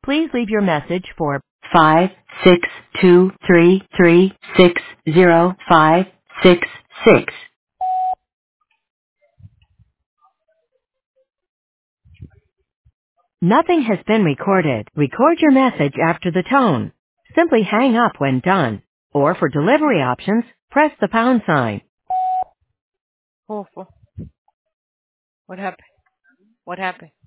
Please leave your message for 56233360566. Nothing has been recorded. Record your message after the tone. Simply hang up when done. Or for delivery options, press the pound sign. Awful. What happened? What happened?